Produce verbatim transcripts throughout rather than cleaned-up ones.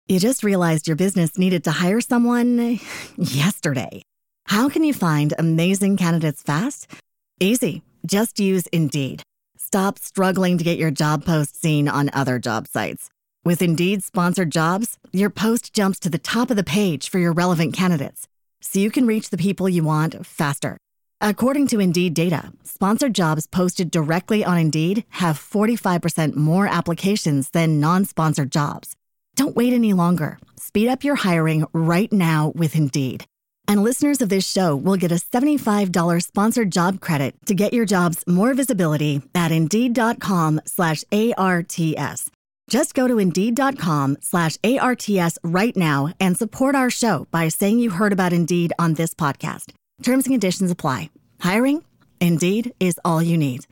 You just realized your business needed to hire someone yesterday. How can you find amazing candidates fast? Easy. Just use Indeed. Stop struggling to get your job post seen on other job sites. With Indeed sponsored jobs, your post jumps to the top of the page for your relevant candidates, so you can reach the people you want faster. According to Indeed data, sponsored jobs posted directly on Indeed have forty-five percent more applications than non-sponsored jobs. Don't wait any longer. Speed up your hiring right now with Indeed. And listeners of this show will get a seventy-five dollars sponsored job credit to get your jobs more visibility at Indeed.com slash ARTS. Just go to Indeed.com slash ARTS right now and support our show by saying you heard about Indeed on this podcast. Terms and conditions apply. Hiring? Indeed is all you need.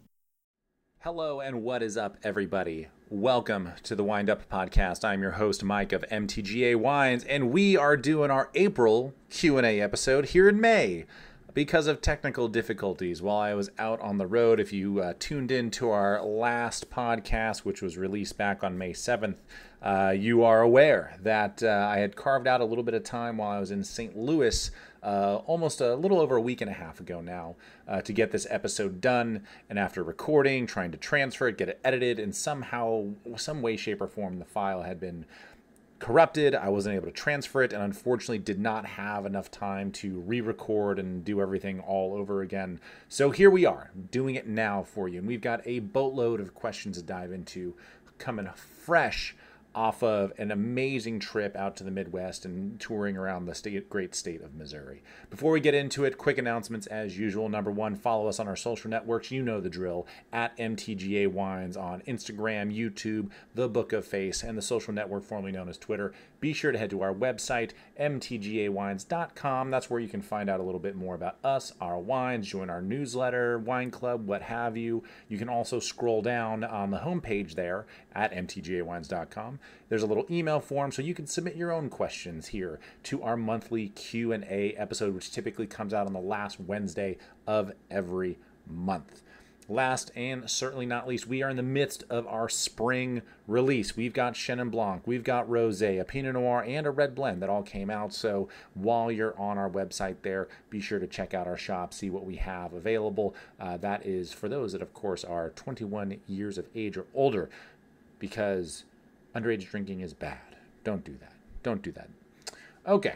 Hello and what is up, everybody? Welcome to the Wind Up Podcast. I'm your host, Mike of M T G A Wines, and we are doing our April Q and A episode here in May because of technical difficulties while I was out on the road. If you uh, tuned in to our last podcast, which was released back on May seventh, uh, you are aware that uh, I had carved out a little bit of time while I was in Saint Louis Uh, almost a little over a week and a half ago now uh, to get this episode done. And after recording, trying to transfer it, get it edited, and somehow, some way, shape, or form, the file had been corrupted. I wasn't able to transfer it and unfortunately did not have enough time to re-record and do everything all over again. So here we are, doing it now for you. And we've got a boatload of questions to dive into coming fresh off of an amazing trip out to the Midwest and touring around the state, great state of Missouri. Before we get into it, quick announcements as usual. Number one, follow us on our social networks. You know the drill. At M T G A Wines on Instagram, YouTube, The Book of Face, and the social network formerly known as Twitter. Be sure to head to our website, M T G A wines dot com. That's where you can find out a little bit more about us, our wines, join our newsletter, wine club, what have you. You can also scroll down on the homepage there at M T G A wines dot com. There's a little email form so you can submit your own questions here to our monthly Q and A episode, which typically comes out on the last Wednesday of every month. Last and certainly not least, we are in the midst of our spring release. We've got Chenin Blanc, we've got Rosé, a Pinot Noir, and a red blend that all came out. So while you're on our website there, be sure to check out our shop, see what we have available. Uh, that is for those that, of course, are twenty-one years of age or older, because underage drinking is bad. Don't do that. Don't do that. Okay,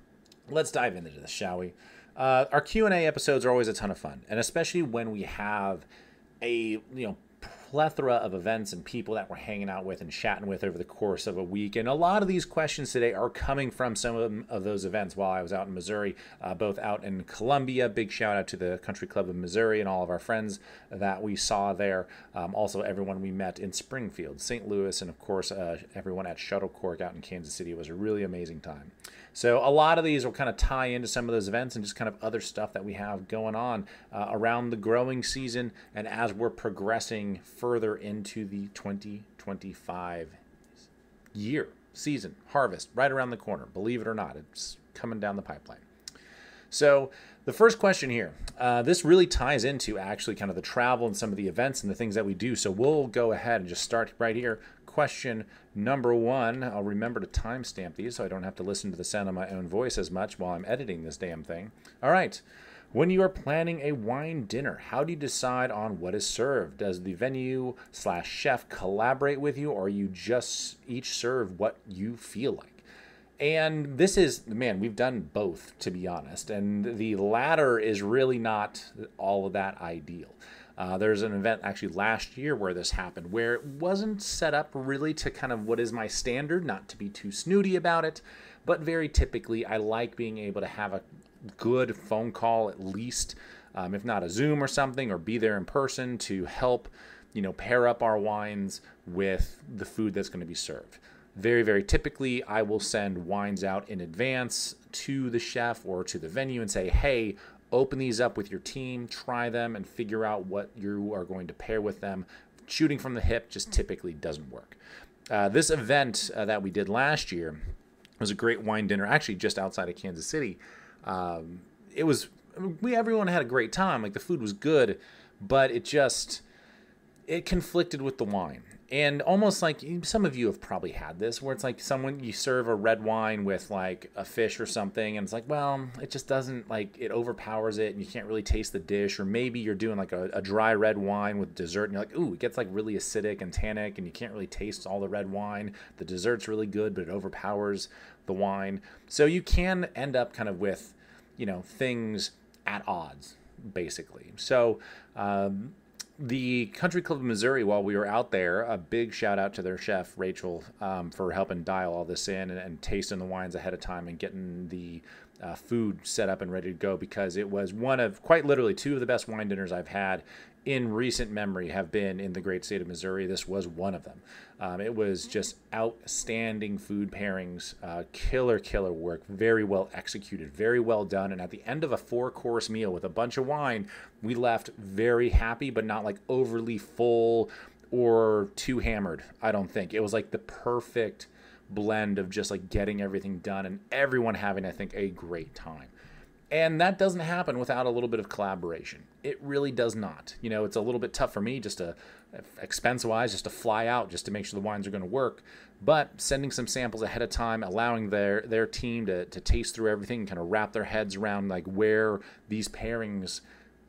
let's dive into this, shall we? Uh, our Q and A episodes are always a ton of fun, and especially when we have a you know plethora of events and people that we're hanging out with and chatting with over the course of a week. And a lot of these questions today are coming from some of, them, of those events while I was out in Missouri, uh, both out in Columbia. Big shout out to the Country Club of Missouri and all of our friends that we saw there. Um, also, everyone we met in Springfield, Saint Louis, and of course, uh, everyone at Shuttlecork out in Kansas City. It was a really amazing time. So a lot of these will kind of tie into some of those events and just kind of other stuff that we have going on uh, around the growing season and as we're progressing further into the twenty twenty-five year, season, harvest, right around the corner. Believe it or not, it's coming down the pipeline. So the first question here, uh, this really ties into actually kind of the travel and some of the events and the things that we do. So we'll go ahead and just start right here. Question number one. I'll remember to timestamp these so I don't have to listen to the sound of my own voice as much while I'm editing this damn thing. All right. When you are planning a wine dinner, how do you decide on what is served? Does the venue slash chef collaborate with you, or you just each serve what you feel like? And this is, man, we've done both, to be honest. And the latter is really not all of that ideal. Uh, there's an event actually last year where this happened, where it wasn't set up really to kind of what is my standard, not to be too snooty about it, but very typically I like being able to have a good phone call at least, um, if not a Zoom or something, or be there in person to help, you know, pair up our wines with the food that's going to be served. Very, very typically, I will send wines out in advance to the chef or to the venue and say, hey, open these up with your team, try them, and figure out what you are going to pair with them. Shooting from the hip just typically doesn't work. Uh, this event uh, that we did last year was a great wine dinner, actually just outside of Kansas City. Um, it was, we everyone had a great time. Like, the food was good, but it just, it conflicted with the wine. And almost like some of you have probably had this, where it's like someone, you serve a red wine with like a fish or something, and it's like, well, it just doesn't, like, it overpowers it, and you can't really taste the dish. Or maybe you're doing like a, a dry red wine with dessert, and you're like, ooh, it gets like really acidic and tannic, and you can't really taste all the red wine. The dessert's really good, but it overpowers the wine. So you can end up kind of with, you know, things at odds, basically. So, um, the Country Club of Missouri, while we were out there, a big shout out to their chef, Rachel, um, for helping dial all this in and, and tasting the wines ahead of time and getting the uh, food set up and ready to go, because it was one of, quite literally, two of the best wine dinners I've had in recent memory have been in the great state of Missouri. This was one of them. Um, it was just outstanding food pairings, uh, killer, killer work, very well executed, very well done. And at the end of a four-course meal with a bunch of wine, we left very happy, but not like overly full or too hammered, I don't think. It was like the perfect blend of just like getting everything done and everyone having, I think, a great time. And that doesn't happen without a little bit of collaboration. It really does not. You know, it's a little bit tough for me just to, expense-wise, just to fly out, just to make sure the wines are going to work. But sending some samples ahead of time, allowing their their team to, to taste through everything and kind of wrap their heads around like where these pairings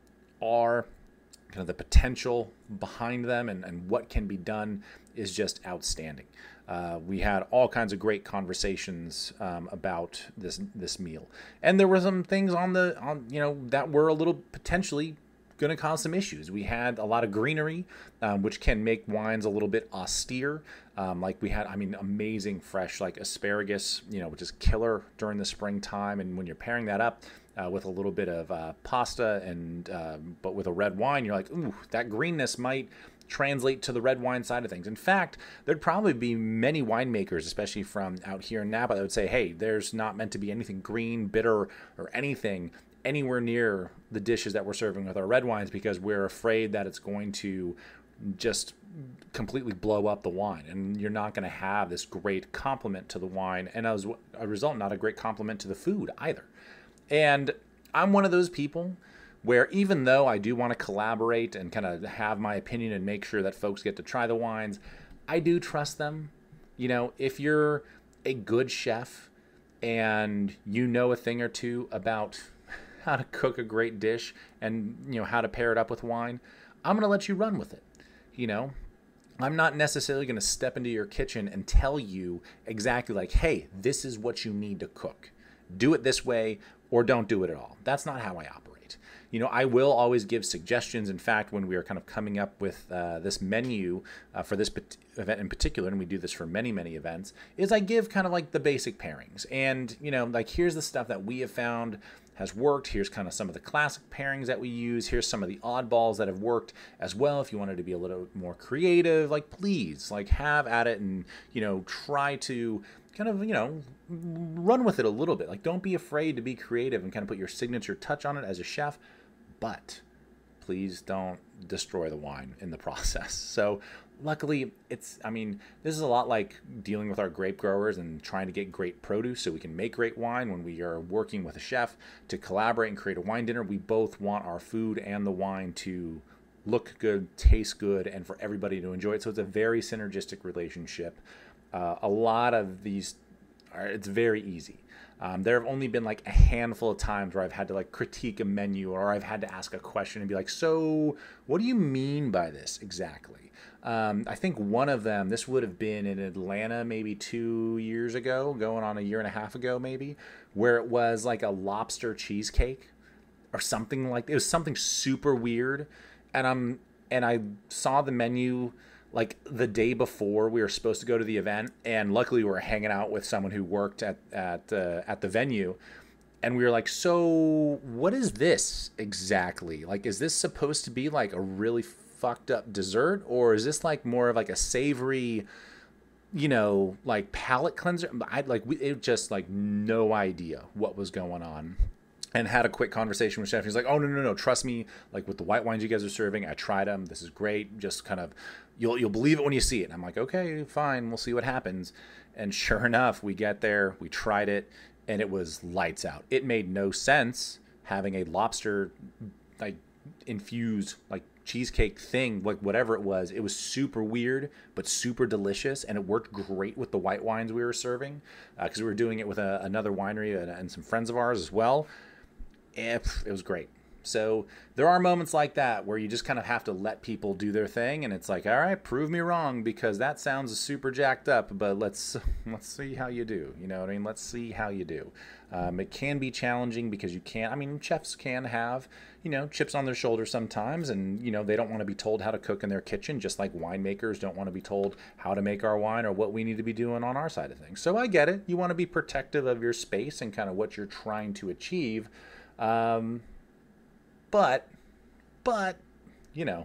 are, kind of the potential behind them and, and what can be done is just outstanding. Uh, we had all kinds of great conversations um, about this this meal, and there were some things on the on you know that were a little potentially going to cause some issues. We had a lot of greenery, um, which can make wines a little bit austere. Um, like we had, I mean, amazing fresh like asparagus, you know, which is killer during the springtime, and when you're pairing that up uh, with a little bit of uh, pasta and uh, but with a red wine, you're like, ooh, that greenness might translate to the red wine side of things. In fact, there'd probably be many winemakers, especially from out here in Napa, that would say, hey, there's not meant to be anything green, bitter, or anything anywhere near the dishes that we're serving with our red wines, because we're afraid that it's going to just completely blow up the wine, and you're not going to have this great complement to the wine, and as a result, not a great complement to the food either. And I'm one of those people where, even though I do want to collaborate and kind of have my opinion and make sure that folks get to try the wines, I do trust them. You know, if you're a good chef and you know a thing or two about how to cook a great dish and, you know, how to pair it up with wine, I'm going to let you run with it. You know, I'm not necessarily going to step into your kitchen and tell you exactly like, hey, this is what you need to cook. Do it this way or don't do it at all. That's not how I operate. You know, I will always give suggestions. In fact, when we are kind of coming up with uh, this menu uh, for this event in particular, and we do this for many, many events, is I give kind of like the basic pairings. And, you know, like, here's the stuff that we have found has worked. Here's kind of some of the classic pairings that we use. Here's some of the oddballs that have worked as well. If you wanted to be a little more creative, like, please, like, have at it and, you know, try to kind of, you know, run with it a little bit. Like, don't be afraid to be creative and kind of put your signature touch on it as a chef, but please don't destroy the wine in the process. So luckily, it's, I mean, this is a lot like dealing with our grape growers and trying to get great produce so we can make great wine. When we are working with a chef to collaborate and create a wine dinner, we both want our food and the wine to look good, taste good, and for everybody to enjoy it. So it's a very synergistic relationship. Uh, a lot of these are, it's very easy. Um, there have only been like a handful of times where I've had to like critique a menu, or I've had to ask a question and be like, so what do you mean by this exactly? Um, I think one of them, this would have been in Atlanta maybe two years ago, going on a year and a half ago maybe, where it was like a lobster cheesecake or something like, it was something super weird. And I'm, and I saw the menu like the day before we were supposed to go to the event, and luckily we were hanging out with someone who worked at at uh, at the venue, and we were like, so what is this exactly? Like, is this supposed to be like a really fucked up dessert, or is this like more of like a savory, you know, like palate cleanser? I like we it just like no idea what was going on. And had a quick conversation with Chef. He's like, oh, no, no, no, trust me. Like, with the white wines you guys are serving, I tried them. This is great. Just kind of, you'll you'll believe it when you see it. And I'm like, okay, fine. We'll see what happens. And sure enough, we get there. We tried it. And it was lights out. It made no sense having a lobster, like, infused, like, cheesecake thing, like whatever it was, it was super weird, but super delicious. And it worked great with the white wines we were serving, because uh, we were doing it with a, another winery and, and some friends of ours as well. It, it was great. So there are moments like that where you just kind of have to let people do their thing, and it's like, all right, prove me wrong, because that sounds super jacked up, but let's let's see how you do. You know what I mean? Let's see how you do. Um, it can be challenging because you can't, I mean, chefs can have, you know, chips on their shoulder sometimes, and, you know, they don't want to be told how to cook in their kitchen, just like winemakers don't want to be told how to make our wine or what we need to be doing on our side of things. So I get it. You want to be protective of your space and kind of what you're trying to achieve. Um, But, but, you know,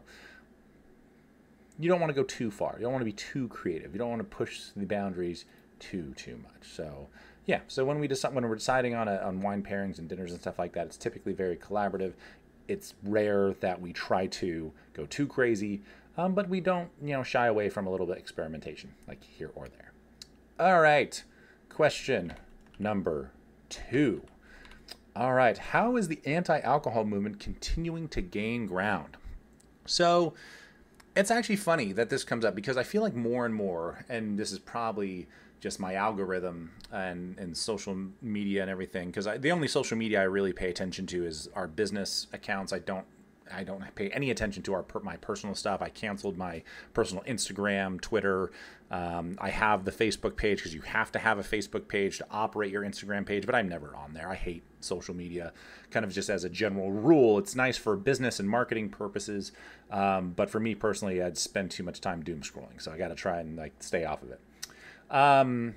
you don't want to go too far. You don't want to be too creative. You don't want to push the boundaries too, too much. So, yeah. So when we decide, when we're deciding on a, on wine pairings and dinners and stuff like that, it's typically very collaborative. It's rare that we try to go too crazy, um, but we don't, you know, shy away from a little bit of experimentation, like here or there. All right. Question number two. All right, how is the anti-alcohol movement continuing to gain ground? So it's actually funny that this comes up, because I feel like more and more, and this is probably just my algorithm and, and social media and everything, because the only social media I really pay attention to is our business accounts. I don't I don't pay any attention to our my personal stuff. I canceled my personal Instagram, Twitter. Um, I have the Facebook page, because you have to have a Facebook page to operate your Instagram page, but I'm never on there. I hate social media, kind of just as a general rule. It's nice for business and marketing purposes, um, but for me personally, I'd spend too much time doom scrolling, so I got to try and like stay off of it. Um,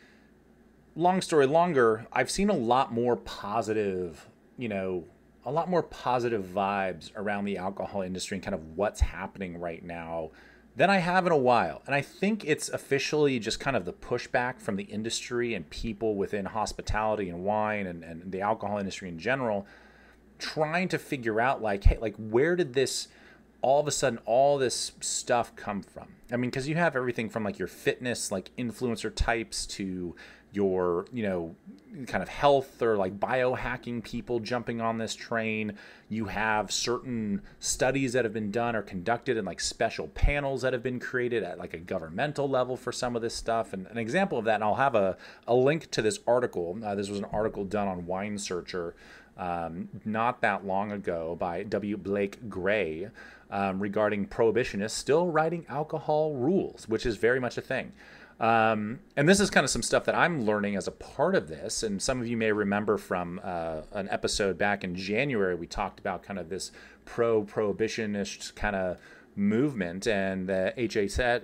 long story longer, I've seen a lot more positive, you know, a lot more positive vibes around the alcohol industry and kind of what's happening right now than I have in a while. And I think it's officially just kind of the pushback from the industry and people within hospitality and wine and, and the alcohol industry in general, trying to figure out like, hey, like where did this, all of a sudden, all this stuff come from? I mean, because you have everything from like your fitness, like influencer types, to your, you know, kind of health or like biohacking people jumping on this train. You have certain studies that have been done or conducted, and like special panels that have been created at like a governmental level for some of this stuff. And an example of that, and I'll have a, a link to this article. Uh, this was an article done on Wine Searcher um, not that long ago by W. Blake Gray um, regarding prohibitionists still writing alcohol rules, which is very much a thing. Um, and this is kind of some stuff that I'm learning as a part of this. And some of you may remember from uh, an episode back in January, we talked about kind of this pro-prohibitionist kind of movement, and the H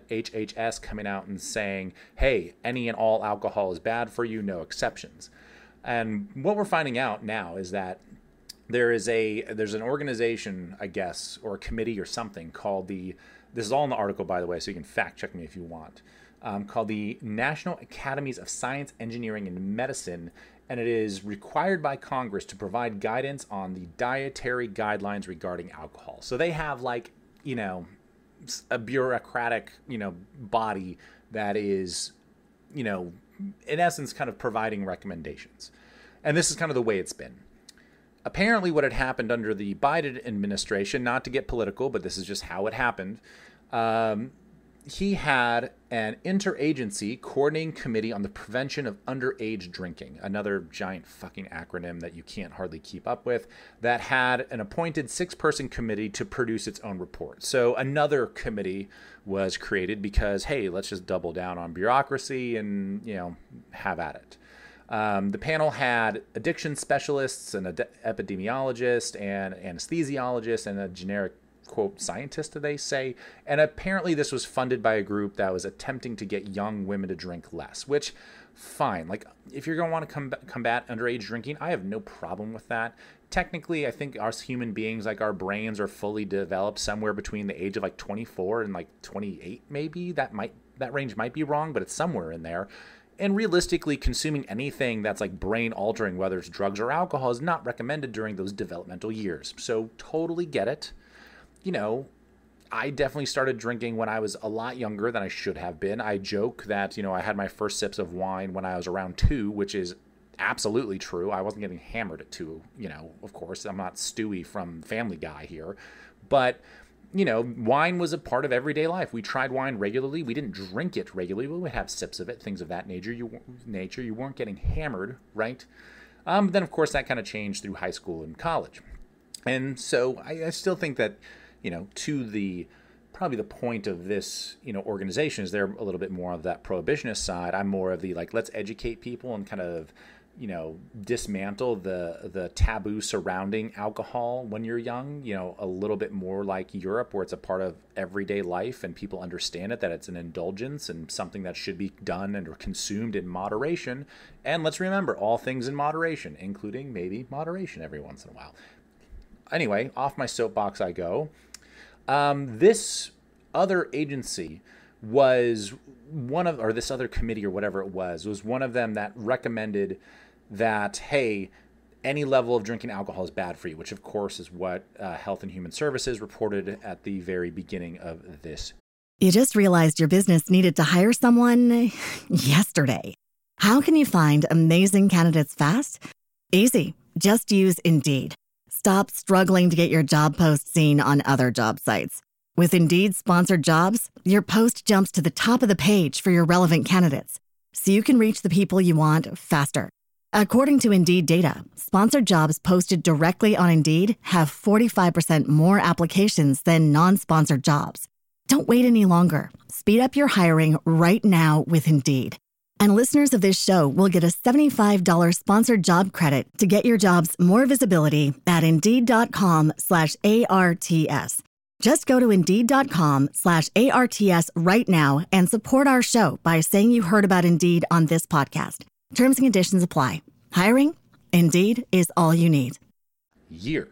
H S coming out and saying, hey, any and all alcohol is bad for you, no exceptions. And what we're finding out now is that there is a there's an organization, I guess, or a committee or something called the, this is all in the article, by the way, so you can fact check me if you want, um, called the National Academies of Science, Engineering, and Medicine, and it is required by Congress to provide guidance on the dietary guidelines regarding alcohol. So they have like, you know, a bureaucratic, you know, body that is, you know, in essence, kind of providing recommendations. And this is kind of the way it's been. Apparently what had happened under the Biden administration, not to get political, but this is just how it happened, um, he had an interagency coordinating committee on the prevention of underage drinking, another giant fucking acronym that you can't hardly keep up with, that had an appointed six-person committee to produce its own report. So another committee was created because, hey, let's just double down on bureaucracy and, you know, have at it. Um, the panel had addiction specialists, an ad- epidemiologist, and anesthesiologist, and a generic, quote, scientist, they say. And apparently this was funded by a group that was attempting to get young women to drink less, which, fine. Like, if you're going to want to com- combat underage drinking, I have no problem with that. Technically, I think us human beings, like our brains are fully developed somewhere between the age of like twenty-four and like twenty-eight, maybe. That might that range might be wrong, but it's somewhere in there. And realistically, consuming anything that's like brain altering, whether it's drugs or alcohol, is not recommended during those developmental years. So totally get it. You know, I definitely started drinking when I was a lot younger than I should have been. I joke that, you know, I had my first sips of wine when I was around two, which is absolutely true. I wasn't getting hammered at two, you know, of course. I'm not Stewie from Family Guy here. But you know, wine was a part of everyday life. We tried wine regularly. We didn't drink it regularly. We would have sips of it, things of that nature. You nature. You weren't getting hammered, right? Um, but then, of course, that kind of changed through high school and college. And so I, I still think that, you know, to the probably the point of this, you know, organization is they're a little bit more of that prohibitionist side. I'm more of the, like, let's educate people and kind of, you know, dismantle the the taboo surrounding alcohol when you're young, you know, a little bit more like Europe, where it's a part of everyday life and people understand it, that it's an indulgence and something that should be done and or consumed in moderation. And let's remember, all things in moderation, including maybe moderation every once in a while. Anyway, off my soapbox I go. Um, this other agency was one of, or this other committee or whatever it was, was one of them that recommended that, hey, any level of drinking alcohol is bad for you, which of course is what uh, Health and Human Services reported at the very beginning of this. You just realized your business needed to hire someone yesterday. How can you find amazing candidates fast? Easy. Just use Indeed. Stop struggling to get your job post seen on other job sites. With Indeed sponsored jobs, your post jumps to the top of the page for your relevant candidates, so you can reach the people you want faster. According to Indeed data, sponsored jobs posted directly on Indeed have forty-five percent more applications than non-sponsored jobs. Don't wait any longer. Speed up your hiring right now with Indeed. And listeners of this show will get a seventy-five dollars sponsored job credit to get your jobs more visibility at Indeed.com slash ARTS. Just go to Indeed.com slash ARTS right now and support our show by saying you heard about Indeed on this podcast. Terms and conditions apply. Hiring? Indeed is all you need. Year.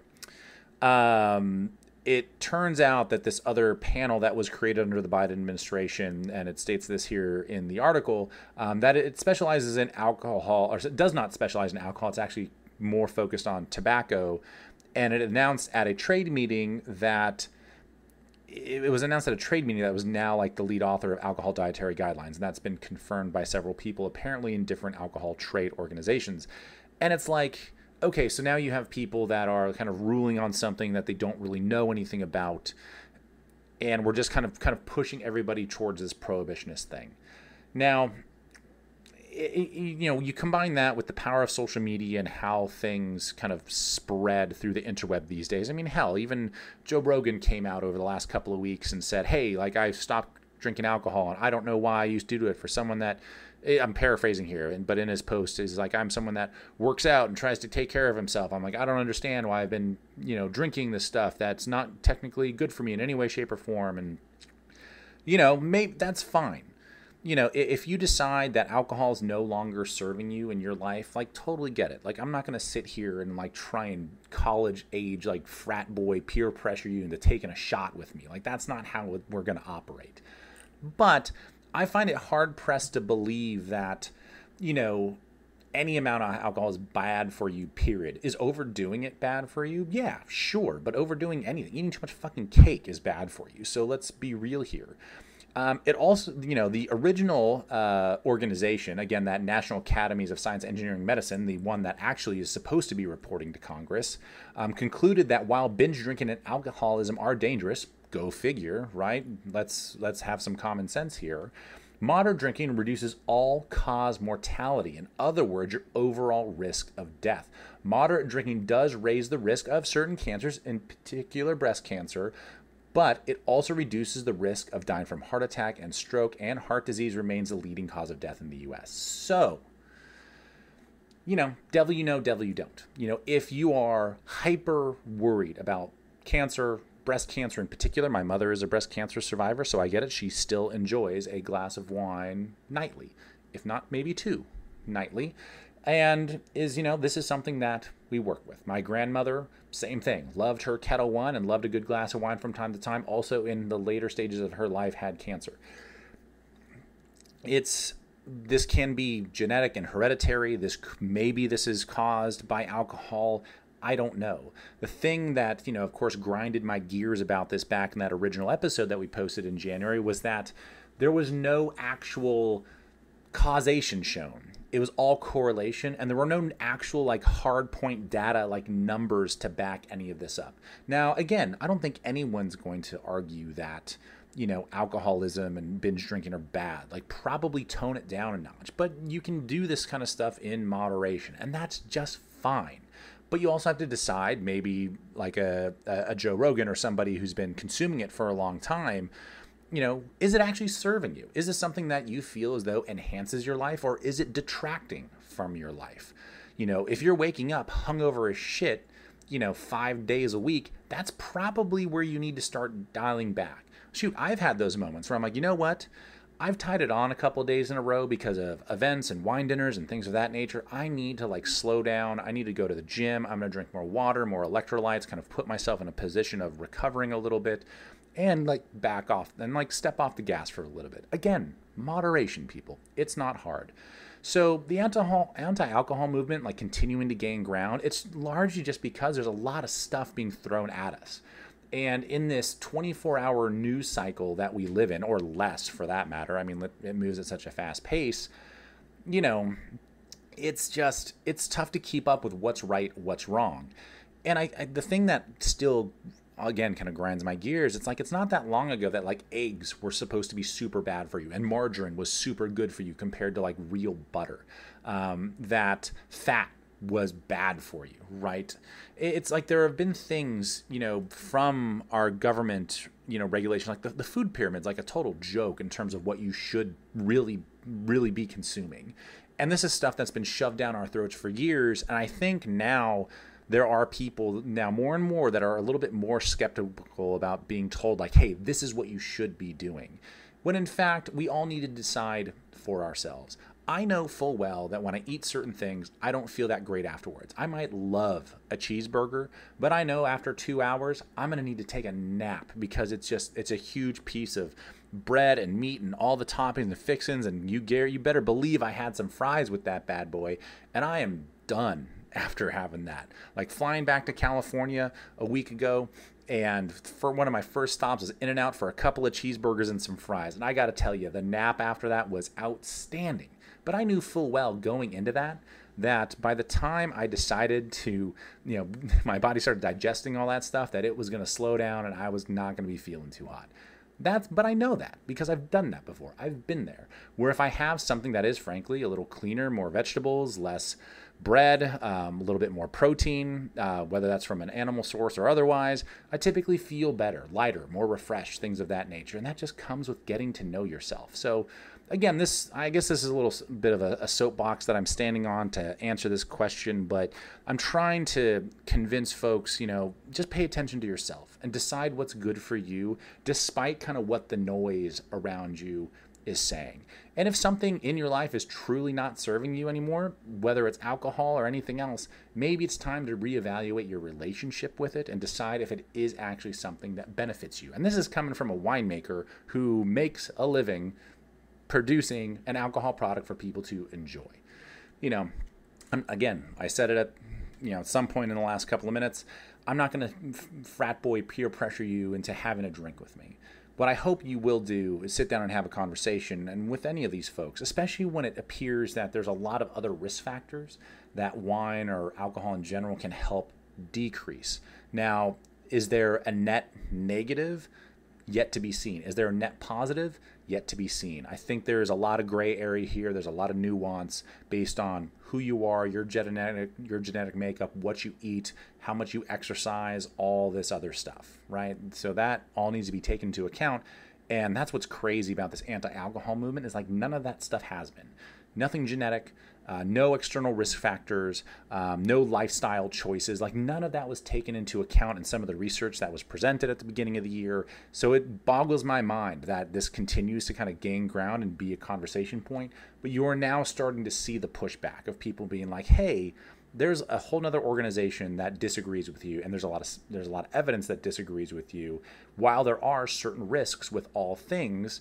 Um... It turns out that this other panel that was created under the Biden administration, and it states this here in the article, um, that it specializes in alcohol, or it does not specialize in alcohol. It's actually more focused on tobacco. And it announced at a trade meeting that it was announced at a trade meeting that was now like the lead author of alcohol dietary guidelines. And that's been confirmed by several people, apparently in different alcohol trade organizations. And it's like, okay, so now you have people that are kind of ruling on something that they don't really know anything about, and we're just kind of kind of pushing everybody towards this prohibitionist thing. Now, it, you know, you combine that with the power of social media and how things kind of spread through the interweb these days. I mean, hell, even Joe Rogan came out over the last couple of weeks and said, hey, like, I've stopped drinking alcohol, and I don't know why I used to do it. For someone that, I'm paraphrasing here, but in his post is like, I'm someone that works out and tries to take care of himself. I'm like, I don't understand why I've been, you know, drinking this stuff that's not technically good for me in any way, shape, or form. And, you know, maybe that's fine. You know, if you decide that alcohol is no longer serving you in your life, like, totally get it. Like, I'm not going to sit here and like try and college age, like, frat boy peer pressure you into taking a shot with me. Like, that's not how we're going to operate. But I find it hard pressed to believe that, you know, any amount of alcohol is bad for you, period. Is overdoing it bad for you? Yeah, sure. But overdoing anything, eating too much fucking cake is bad for you. So let's be real here. Um, it also, you know, the original uh, organization, again, that National Academies of Science, Engineering, Medicine, the one that actually is supposed to be reporting to Congress, um, concluded that while binge drinking and alcoholism are dangerous, go figure, right? Let's let's have some common sense here. Moderate drinking reduces all-cause mortality. In other words, your overall risk of death. Moderate drinking does raise the risk of certain cancers, in particular breast cancer, but it also reduces the risk of dying from heart attack and stroke, and heart disease remains the leading cause of death in the U S. So, you know, devil you know, devil you don't. You know, if you are hyper worried about cancer, breast cancer in particular, my mother is a breast cancer survivor, so I get it. She still enjoys a glass of wine nightly, if not maybe two nightly. And is, you know, this is something that we work with. My grandmother, same thing, loved her Ketel One and loved a good glass of wine from time to time. Also in the later stages of her life had cancer. It's, this can be genetic and hereditary. This, maybe this is caused by alcohol. I don't know. The thing that, you know, of course, grinded my gears about this back in that original episode that we posted in January was that there was no actual causation shown. It was all correlation, and there were no actual like hard point data, like numbers to back any of this up. Now, again, I don't think anyone's going to argue that, you know, alcoholism and binge drinking are bad. Like, probably tone it down a notch, but you can do this kind of stuff in moderation, and that's just fine. But you also have to decide, maybe like a, a Joe Rogan or somebody who's been consuming it for a long time, you know, is it actually serving you? Is this something that you feel as though enhances your life, or is it detracting from your life? You know, if you're waking up hungover as shit, you know, five days a week, that's probably where you need to start dialing back. Shoot, I've had those moments where I'm like, you know what? I've tied it on a couple of days in a row because of events and wine dinners and things of that nature. I need to like slow down. I need to go to the gym. I'm going to drink more water, more electrolytes, kind of put myself in a position of recovering a little bit and like back off and like step off the gas for a little bit. Again, moderation, people. It's not hard. So the anti-alcohol movement, like continuing to gain ground, it's largely just because there's a lot of stuff being thrown at us. And in this twenty-four hour news cycle that we live in, or less for that matter, I mean, it moves at such a fast pace, you know, it's just, it's tough to keep up with what's right, what's wrong. And I, I the thing that still, again, kind of grinds my gears, it's like, it's not that long ago that like eggs were supposed to be super bad for you and margarine was super good for you compared to like real butter, um, that fat was bad for you, right? It's like there have been things, you know, from our government, you know, regulation, like the, the food pyramid's like a total joke in terms of what you should really, really be consuming. And this is stuff that's been shoved down our throats for years. And I think now there are people now more and more that are a little bit more skeptical about being told like, hey, this is what you should be doing. When in fact, we all need to decide for ourselves. I know full well that when I eat certain things, I don't feel that great afterwards. I might love a cheeseburger, but I know after two hours, I'm going to need to take a nap because it's just, it's a huge piece of bread and meat and all the toppings and the fixins. And you, Gary, you better believe I had some fries with that bad boy, and I am done after having that. Like flying back to California a week ago, and for one of my first stops was In-N-Out for a couple of cheeseburgers and some fries. And I got to tell you, the nap after that was outstanding. But I knew full well going into that, that by the time I decided to, you know, my body started digesting all that stuff, that it was going to slow down and I was not going to be feeling too hot. That's, but I know that because I've done that before. I've been there. Where if I have something that is, frankly, a little cleaner, more vegetables, less bread, um, a little bit more protein, uh, whether that's from an animal source or otherwise, I typically feel better, lighter, more refreshed, things of that nature. And that just comes with getting to know yourself. So again, this, I guess this is a little bit of a, a soapbox that I'm standing on to answer this question, but I'm trying to convince folks, you know, just pay attention to yourself and decide what's good for you, despite kind of what the noise around you is saying. And if something in your life is truly not serving you anymore, whether it's alcohol or anything else, maybe it's time to reevaluate your relationship with it and decide if it is actually something that benefits you. And this is coming from a winemaker who makes a living producing an alcohol product for people to enjoy. You know, again, I said it at, you know, at some point in the last couple of minutes, I'm not going to frat boy peer pressure you into having a drink with me. What I hope you will do is sit down and have a conversation, and with any of these folks, especially when it appears that there's a lot of other risk factors that wine or alcohol in general can help decrease. Now, is there a net negative? Yet to be seen. Is there a net positive? Yet to be seen. I think there's a lot of gray area here. There's a lot of nuance based on who you are, your genetic, your genetic makeup, what you eat, how much you exercise, all this other stuff, right? So that all needs to be taken into account. And that's what's crazy about this anti-alcohol movement is like none of that stuff has been. Nothing genetic, uh, no external risk factors, um, no lifestyle choices. Like none of that was taken into account in some of the research that was presented at the beginning of the year. So it boggles my mind that this continues to kind of gain ground and be a conversation point. But you are now starting to see the pushback of people being like, hey, there's a whole nother organization that disagrees with you, and there's a lot of there's a lot of evidence that disagrees with you. While there are certain risks with all things,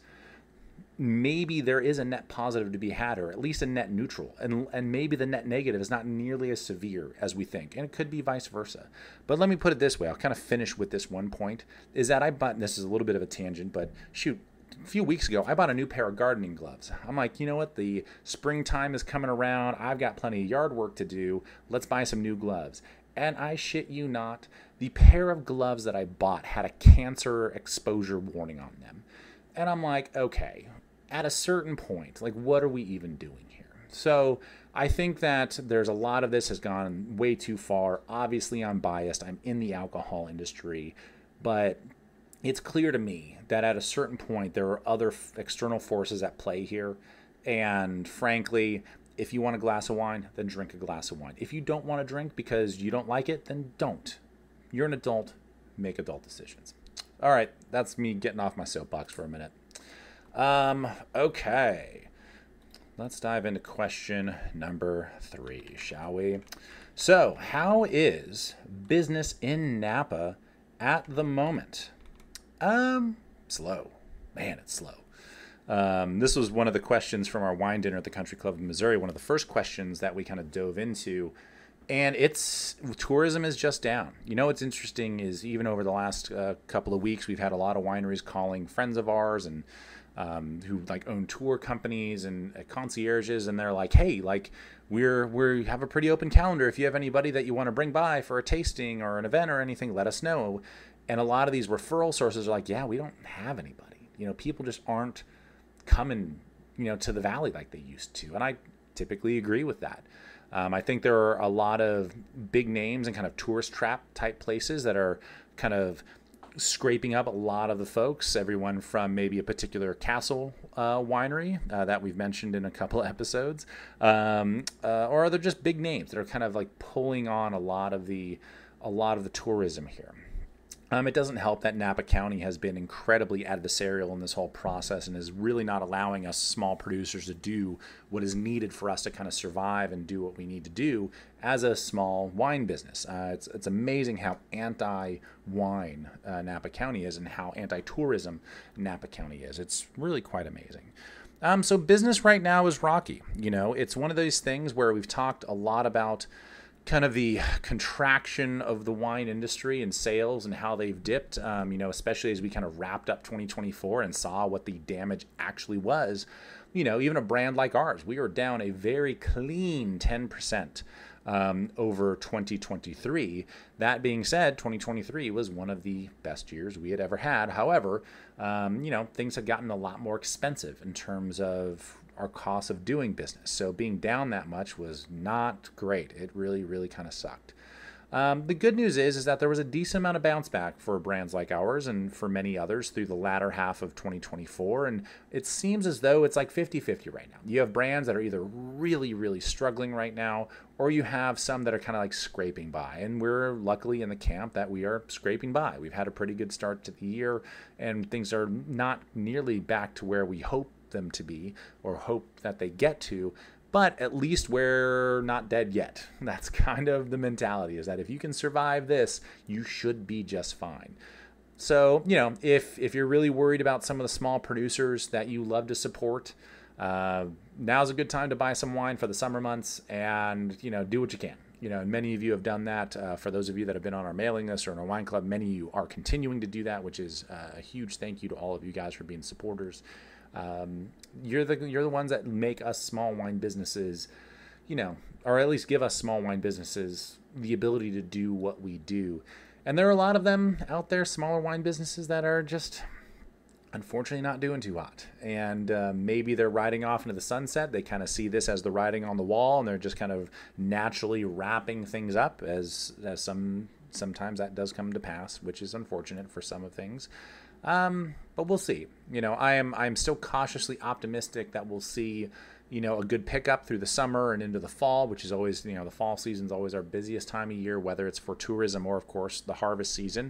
maybe there is a net positive to be had, or at least a net neutral, and and maybe the net negative is not nearly as severe as we think, and it could be vice versa. But let me put it this way, I'll kind of finish with this one point, is that I bought, this is a little bit of a tangent, but shoot, a few weeks ago, I bought a new pair of gardening gloves. I'm like, you know what? The springtime is coming around. I've got plenty of yard work to do. Let's buy some new gloves. And I shit you not, the pair of gloves that I bought had a cancer exposure warning on them. And I'm like, okay, at a certain point, like, what are we even doing here? So I think that there's a lot of this has gone way too far. Obviously, I'm biased. I'm in the alcohol industry. But it's clear to me that at a certain point, there are other f- external forces at play here. And frankly, if you want a glass of wine, then drink a glass of wine. If you don't want to drink because you don't like it, then don't. You're an adult. Make adult decisions. All right, that's me getting off my soapbox for a minute. Um, okay. Let's dive into question number three, shall we? So, how is business in Napa at the moment? Um, slow. Man, it's slow. Um, this was one of the questions from our wine dinner at the Country Club of Missouri, one of the first questions that we kind of dove into. And it's tourism is just down. You know what's interesting is even over the last uh, couple of weeks, we've had a lot of wineries calling friends of ours and um, who like own tour companies and uh, concierges, and they're like, "Hey, like we're we have a pretty open calendar. If you have anybody that you want to bring by for a tasting or an event or anything, let us know." And a lot of these referral sources are like, "Yeah, we don't have anybody. You know, people just aren't coming, you know, to the valley like they used to." And I typically agree with that. Um, I think there are a lot of big names and kind of tourist trap type places that are kind of scraping up a lot of the folks, everyone from maybe a particular castle uh, winery uh, that we've mentioned in a couple of episodes, um, uh, or are there just big names that are kind of like pulling on a lot of the a lot of the tourism here. Um, it doesn't help that Napa County has been incredibly adversarial in this whole process and is really not allowing us small producers to do what is needed for us to kind of survive and do what we need to do as a small wine business. Uh, it's, it's amazing how anti-wine uh, Napa County is and how anti-tourism Napa County is. It's really quite amazing. Um, so business right now is rocky. You know, it's one of those things where we've talked a lot about kind of the contraction of the wine industry and sales and how they've dipped, um, you know, especially as we kind of wrapped up twenty twenty-four and saw what the damage actually was. You know, even a brand like ours, we were down a very clean ten percent um, over twenty twenty-three. That being said, twenty twenty-three was one of the best years we had ever had. However, um, you know, things have gotten a lot more expensive in terms of our costs of doing business. So being down that much was not great. It really, really kind of sucked. Um, the good news is, is that there was a decent amount of bounce back for brands like ours and for many others through the latter half of twenty twenty-four. And it seems as though it's like fifty-fifty right now. You have brands that are either really, really struggling right now, or you have some that are kind of like scraping by. And we're luckily in the camp that we are scraping by. We've had a pretty good start to the year, and things are not nearly back to where we hope them to be or hope that they get to, but at least we're not dead yet. That's kind of the mentality, is that if you can survive this, you should be just fine. So, you know, if if you're really worried about some of the small producers that you love to support, uh, now's a good time to buy some wine for the summer months and, you know, do what you can. You know, and many of you have done that. Uh, for those of you that have been on our mailing list or in our wine club, many of you are continuing to do that, which is uh, a huge thank you to all of you guys for being supporters. Um, you're the you're the ones that make us small wine businesses, you know, or at least give us small wine businesses the ability to do what we do. And there are a lot of them out there, smaller wine businesses that are just unfortunately not doing too hot. And uh, maybe they're riding off into the sunset. They kind of see this as the writing on the wall, and they're just kind of naturally wrapping things up, as as some sometimes that does come to pass, which is unfortunate for some of things. Um, but we'll see. You know, I am I'm still cautiously optimistic that we'll see, you know, a good pickup through the summer and into the fall, which is always, you know, the fall season is always our busiest time of year, whether it's for tourism or, of course, the harvest season.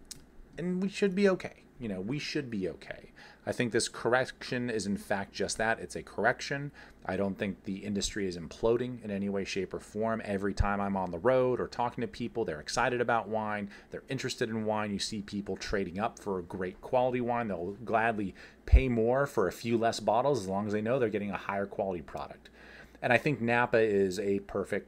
And we should be okay. You know, we should be okay. I think this correction is, in fact, just that. It's a correction. I don't think the industry is imploding in any way, shape, or form. Every time I'm on the road or talking to people, they're excited about wine. They're interested in wine. You see people trading up for a great quality wine. They'll gladly pay more for a few less bottles as long as they know they're getting a higher quality product. And I think Napa is a perfect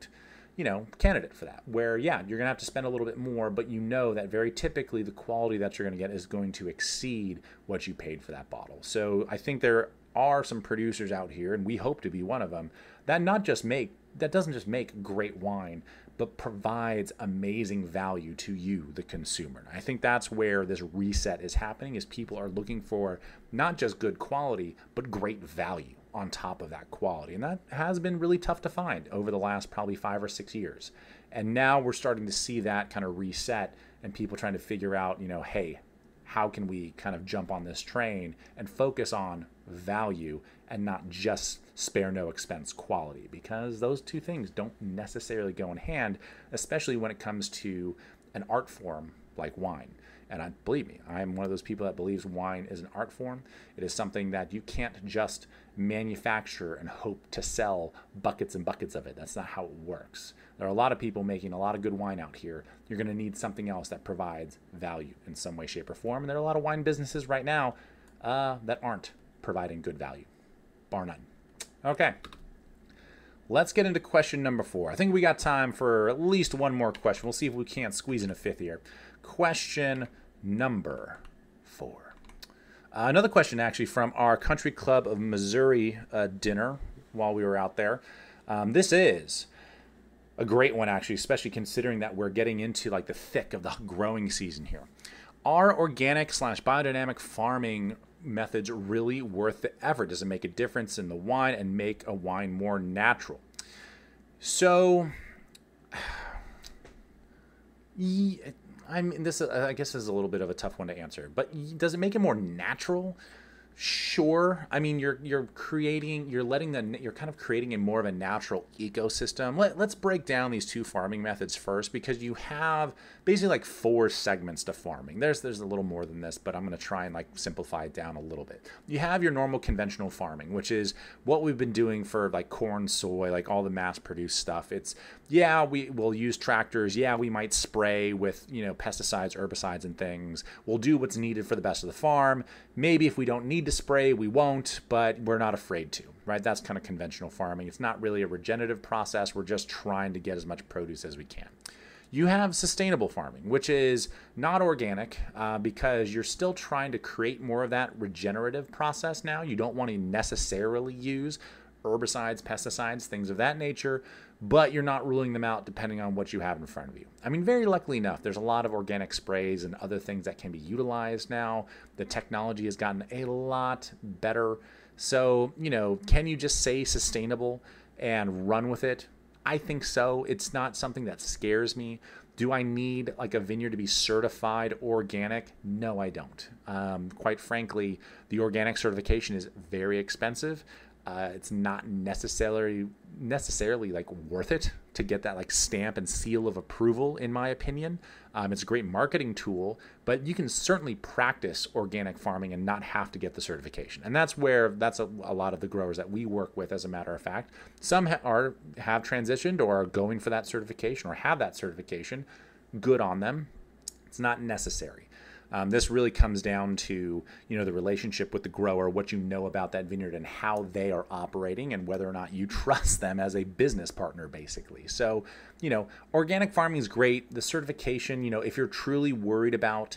you know, candidate for that, where, yeah, you're going to have to spend a little bit more, but you know that very typically the quality that you're going to get is going to exceed what you paid for that bottle. So I think there are some producers out here, and we hope to be one of them, that not just make, that doesn't just make great wine, but provides amazing value to you, the consumer. I think that's where this reset is happening, is people are looking for not just good quality, but great value on top of that quality. And that has been really tough to find over the last probably five or six years. And now we're starting to see that kind of reset and people trying to figure out, you know, hey, how can we kind of jump on this train and focus on value and not just spare no expense quality, because those two things don't necessarily go in hand, especially when it comes to an art form like wine. And I, believe me, I'm one of those people that believes wine is an art form. It is something that you can't just manufacture and hope to sell buckets and buckets of it. That's not how it works. There are a lot of people making a lot of good wine out here. You're going to need something else that provides value in some way, shape, or form. And there are a lot of wine businesses right now uh, that aren't providing good value, bar none. Okay. Let's get into question number four. I think we got time for at least one more question. We'll see if we can't squeeze in a fifth here. Question number four. Uh, another question actually from our Country Club of Missouri uh, dinner while we were out there. Um, this is a great one actually, especially considering that we're getting into like the thick of the growing season here. Are organic slash biodynamic farming methods really worth the effort? Does it make a difference in the wine and make a wine more natural? So, I mean, this I guess is a little bit of a tough one to answer. But does it make it more natural? Sure. I mean, you're you're creating, you're letting the, you're kind of creating a more of a natural ecosystem. Let, let's break down these two farming methods first, because you have basically like four segments to farming. There's there's a little more than this, but I'm going to try and like simplify it down a little bit. You have your normal conventional farming, which is what we've been doing for like corn, soy, like all the mass-produced stuff. It's, yeah, we will use tractors. Yeah, we might spray with, you know, pesticides, herbicides, and things. We'll do what's needed for the best of the farm. Maybe if we don't need to spray, we won't, but we're not afraid to, right? That's kind of conventional farming. It's not really a regenerative process. We're just trying to get as much produce as we can. You have sustainable farming, which is not organic uh, because you're still trying to create more of that regenerative process now. You don't want to necessarily use herbicides, pesticides, things of that nature, but you're not ruling them out depending on what you have in front of you. I mean, very luckily enough, there's a lot of organic sprays and other things that can be utilized now. The technology has gotten a lot better. So, you know, can you just say sustainable and run with it? I think so. It's not something that scares me. Do I need like a vineyard to be certified organic? No, I don't. Um, quite frankly, the organic certification is very expensive. Uh, it's not necessarily necessarily like worth it to get that like stamp and seal of approval, in my opinion. Um, it's a great marketing tool, but you can certainly practice organic farming and not have to get the certification. And that's where that's a, a lot of the growers that we work with, as a matter of fact. Some ha- are have transitioned or are going for that certification or have that certification. Good on them. It's not necessary. Um, this really comes down to, you know, the relationship with the grower, what you know about that vineyard and how they are operating and whether or not you trust them as a business partner, basically. So, you know, organic farming is great. The certification, you know, if you're truly worried about,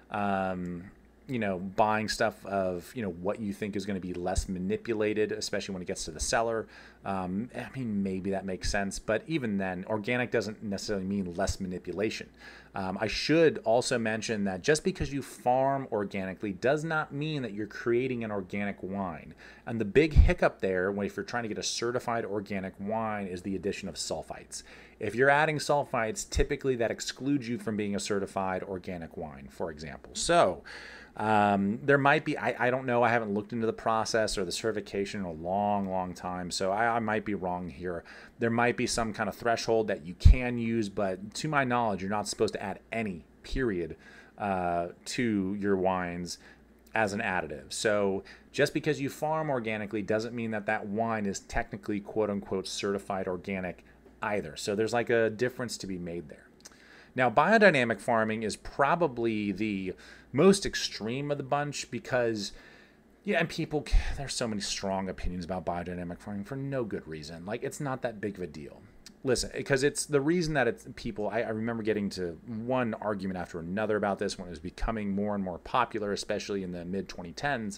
um, you know, buying stuff of, you know, what you think is going to be less manipulated, especially when it gets to the cellar. Um, I mean, maybe that makes sense. But even then, organic doesn't necessarily mean less manipulation. Um, I should also mention that just because you farm organically does not mean that you're creating an organic wine. And the big hiccup there, when if you're trying to get a certified organic wine, is the addition of sulfites. If you're adding sulfites, typically that excludes you from being a certified organic wine, for example. So um, there might be, I, I don't know, I haven't looked into the process or the certification in a long, long time, so I, I might be wrong here. There might be some kind of threshold that you can use, but to my knowledge, you're not supposed to add any, period, uh, to your wines as an additive. So just because you farm organically doesn't mean that that wine is technically quote-unquote certified organic either. So there's like a difference to be made there. Now, biodynamic farming is probably the most extreme of the bunch because, yeah, and people, there's so many strong opinions about biodynamic farming for no good reason. Like, it's not that big of a deal. listen, because it's the reason that it's people, I, I remember getting to one argument after another about this when it was becoming more and more popular, especially in the mid twenty tens.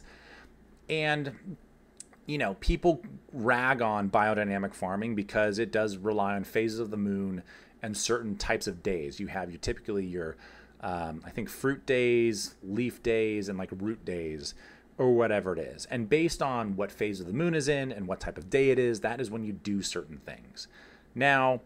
And, you know, people rag on biodynamic farming because it does rely on phases of the moon and certain types of days. You have your typically your, um, I think, fruit days, leaf days, and like root days, or whatever it is. And based on what phase of the moon is in and what type of day it is, that is when you do certain things. Now,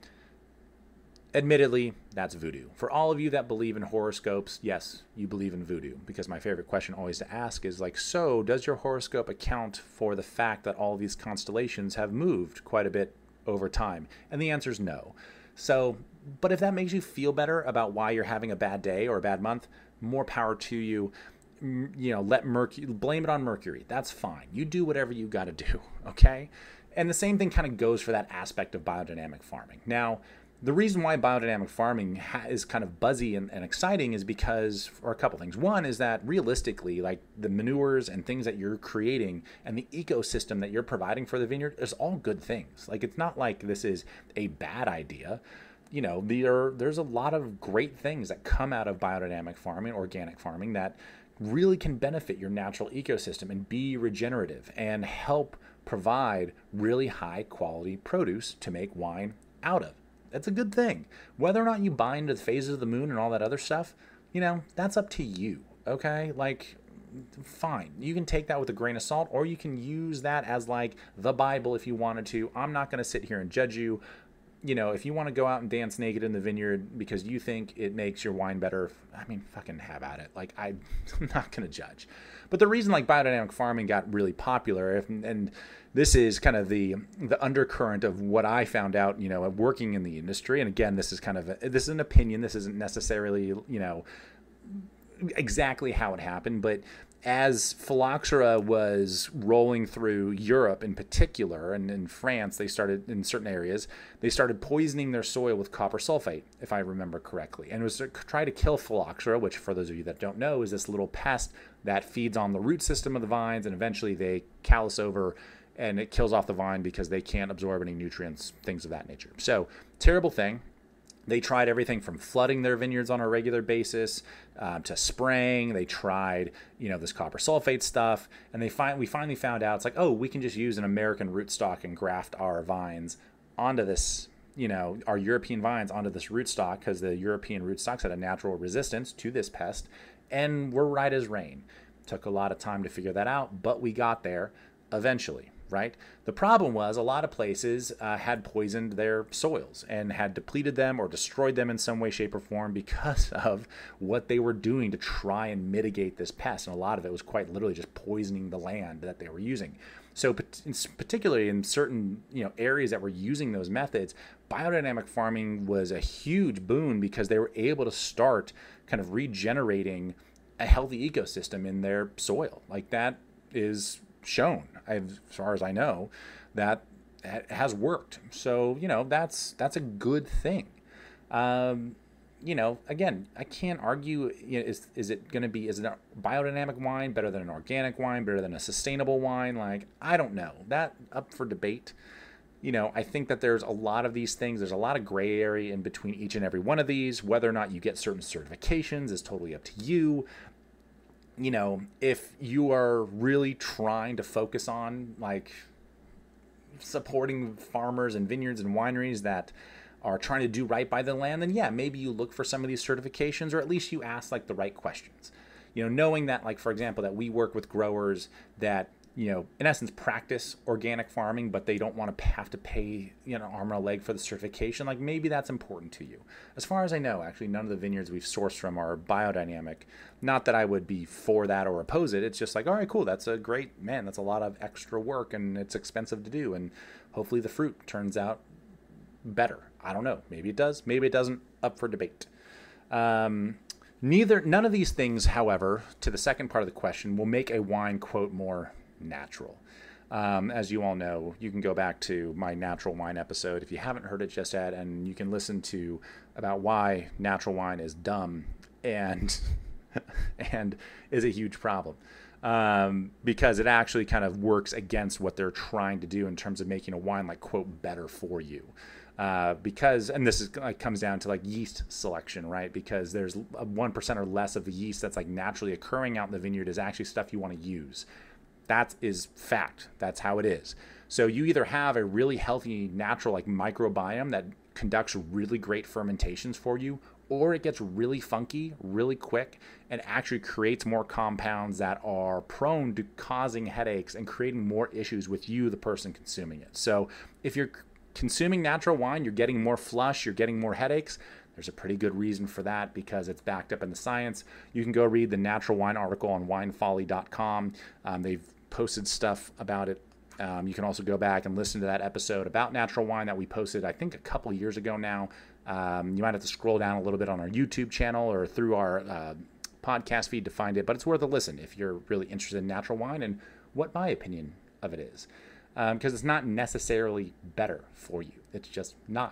admittedly, that's voodoo. For all of you that believe in horoscopes, yes, you believe in voodoo. Because my favorite question always to ask is like, so does your horoscope account for the fact that all these constellations have moved quite a bit over time? And the answer is no. So, but if that makes you feel better about why you're having a bad day or a bad month, more power to you. You know, let Mercury, blame it on Mercury. That's fine. You do whatever you got to do, okay? And the same thing kind of goes for that aspect of biodynamic farming. Now, the reason why biodynamic farming ha- is kind of buzzy and, and exciting is because, or a couple things. One is that realistically, like the manures and things that you're creating and the ecosystem that you're providing for the vineyard is all good things. Like, it's not like this is a bad idea. You know, there, there's a lot of great things that come out of biodynamic farming, organic farming, that really can benefit your natural ecosystem and be regenerative and help provide really high quality produce to make wine out of. That's a good thing. Whether or not you buy into the phases of the moon and all that other stuff, you know, that's up to you, okay? Like, fine. You can take that with a grain of salt, or you can use that as like the Bible if you wanted to. I'm not going to sit here and judge you. You know, if you want to go out and dance naked in the vineyard because you think it makes your wine better, I mean, fucking have at it. Like, I, I'm not going to judge. But the reason like biodynamic farming got really popular, if, and this is kind of the the undercurrent of what I found out, you know, working in the industry. And again, this is kind of a, this is an opinion. This isn't necessarily, you know, exactly how it happened, but as phylloxera was rolling through Europe in particular, and in France, they started, in certain areas, they started poisoning their soil with copper sulfate, if I remember correctly. And it was to try to kill phylloxera, which for those of you that don't know, is this little pest that feeds on the root system of the vines, and eventually they callus over and it kills off the vine because they can't absorb any nutrients, things of that nature. So, terrible thing. They tried everything from flooding their vineyards on a regular basis um, to spraying. They tried, you know, this copper sulfate stuff, and they find we finally found out it's like, oh, we can just use an American rootstock and graft our vines onto this, you know, our European vines onto this rootstock because the European rootstocks had a natural resistance to this pest, and we're right as rain. Took a lot of time to figure that out, but we got there eventually. Right? The problem was a lot of places uh, had poisoned their soils and had depleted them or destroyed them in some way, shape, or form because of what they were doing to try and mitigate this pest. And a lot of it was quite literally just poisoning the land that they were using. So particularly in certain, you know, areas that were using those methods, biodynamic farming was a huge boon because they were able to start kind of regenerating a healthy ecosystem in their soil. Like, that is shown, as far as I know, that has worked. So, you know, that's that's a good thing. Um, you know, again, I can't argue, you know, is is it going to be, is it a biodynamic wine better than an organic wine, better than a sustainable wine? Like, I don't know. That up for debate. You know, I think that there's a lot of these things. There's a lot of gray area in between each and every one of these. Whether or not you get certain certifications is totally up to you. You know, if you are really trying to focus on like supporting farmers and vineyards and wineries that are trying to do right by the land, then yeah, maybe you look for some of these certifications, or at least you ask like the right questions. You know, knowing that, like, for example, that we work with growers that, you know, in essence practice organic farming, but they don't want to have to pay, you know, arm and a leg for the certification. Like, maybe that's important to you. As far as I know, actually, none of the vineyards we've sourced from are biodynamic. Not that I would be for that or oppose it. It's just like, all right, cool. That's a great, man, that's a lot of extra work and it's expensive to do. And hopefully the fruit turns out better. I don't know. Maybe it does. Maybe it doesn't. Up for debate. Um, neither, none of these things, however, to the second part of the question, will make a wine, quote, more natural. Um, as you all know, you can go back to my natural wine episode if you haven't heard it just yet, and you can listen to about why natural wine is dumb and and is a huge problem, um, because it actually kind of works against what they're trying to do in terms of making a wine like, quote, better for you. Uh, because, and this is like comes down to like yeast selection, right? Because there's one percent or less of the yeast that's like naturally occurring out in the vineyard is actually stuff you want to use. That is fact. That's how it is. So you either have a really healthy natural like microbiome that conducts really great fermentations for you, or it gets really funky really quick and actually creates more compounds that are prone to causing headaches and creating more issues with you, the person consuming it. So if you're consuming natural wine, you're getting more flush, you're getting more headaches, there's a pretty good reason for that because it's backed up in the science. You can go read the Natural Wine article on wine folly dot com. Um, they've posted stuff about it. Um, you can also go back and listen to that episode about natural wine that we posted, I think, a couple of years ago now. Um, you might have to scroll down a little bit on our YouTube channel or through our uh, podcast feed to find it, but it's worth a listen if you're really interested in natural wine and what my opinion of it is. Because um, it's not necessarily better for you. It's just not.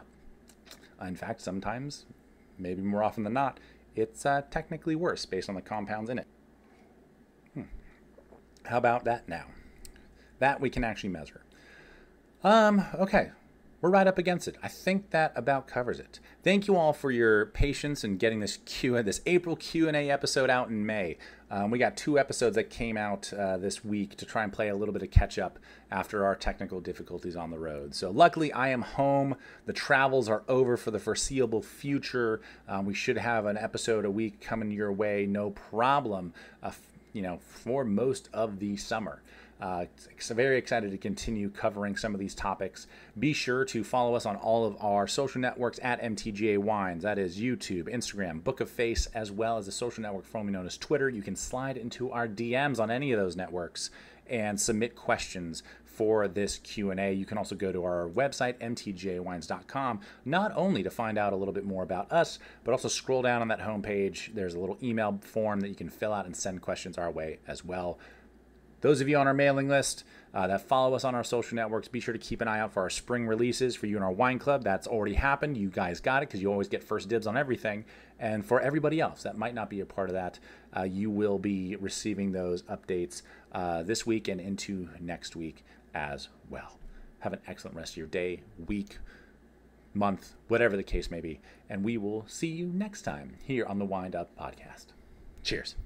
In fact, sometimes, maybe more often than not, it's uh, technically worse based on the compounds in it. Hmm. How about that now? That we can actually measure. Um, okay. We're right up against it. I think that about covers it. Thank you all for your patience in getting this Q this April Q and A episode out in May. Um, we got two episodes that came out uh, this week to try and play a little bit of catch up after our technical difficulties on the road. So luckily I am home. The travels are over for the foreseeable future. Um, we should have an episode a week coming your way, no problem, uh, you know, for most of the summer. Uh, so very excited to continue covering some of these topics. Be sure to follow us on all of our social networks at M T G A Wines. That is YouTube, Instagram, Book of Face, as well as the social network formerly known as Twitter. You can slide into our D Ms on any of those networks and submit questions for this Q and A. You can also go to our website, M T G A wines dot com, not only to find out a little bit more about us, but also scroll down on that homepage. There's a little email form that you can fill out and send questions our way as well. Those of you on our mailing list uh, that follow us on our social networks, be sure to keep an eye out for our spring releases. For you in our wine club, that's already happened. You guys got it because you always get first dibs on everything. And for everybody else that might not be a part of that, uh, you will be receiving those updates uh, this week and into next week as well. Have an excellent rest of your day, week, month, whatever the case may be. And we will see you next time here on the Wind Up Podcast. Cheers.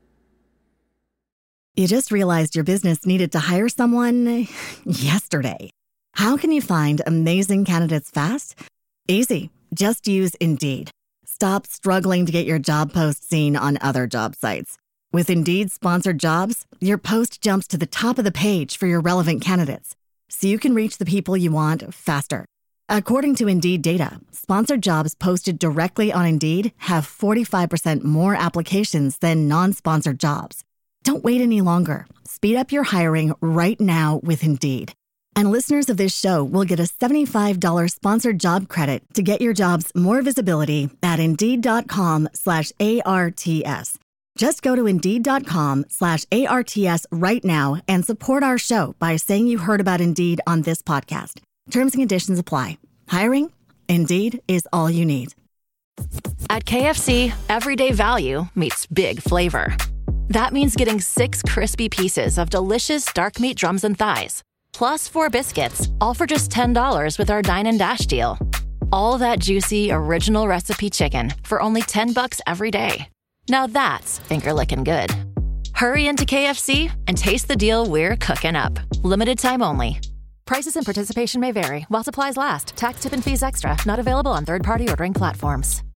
You just realized your business needed to hire someone yesterday. How can you find amazing candidates fast? Easy. Just use Indeed. Stop struggling to get your job post seen on other job sites. With Indeed sponsored jobs, your post jumps to the top of the page for your relevant candidates, so you can reach the people you want faster. According to Indeed data, sponsored jobs posted directly on Indeed have forty-five percent more applications than non-sponsored jobs. Don't wait any longer. Speed up your hiring right now with Indeed. And listeners of this show will get a seventy-five dollars sponsored job credit to get your jobs more visibility at Indeed.com slash ARTS. Just go to Indeed.com slash ARTS right now and support our show by saying you heard about Indeed on this podcast. Terms and conditions apply. Hiring? Indeed is all you need. At K F C, everyday value meets big flavor. That means getting six crispy pieces of delicious dark meat drums and thighs, plus four biscuits, all for just ten dollars with our Dine and Dash deal. All that juicy, original recipe chicken for only ten bucks every day. Now that's finger-licking good. Hurry into K F C and taste the deal we're cooking up. Limited time only. Prices and participation may vary while supplies last. Tax, tip, and fees extra. Not available on third-party ordering platforms.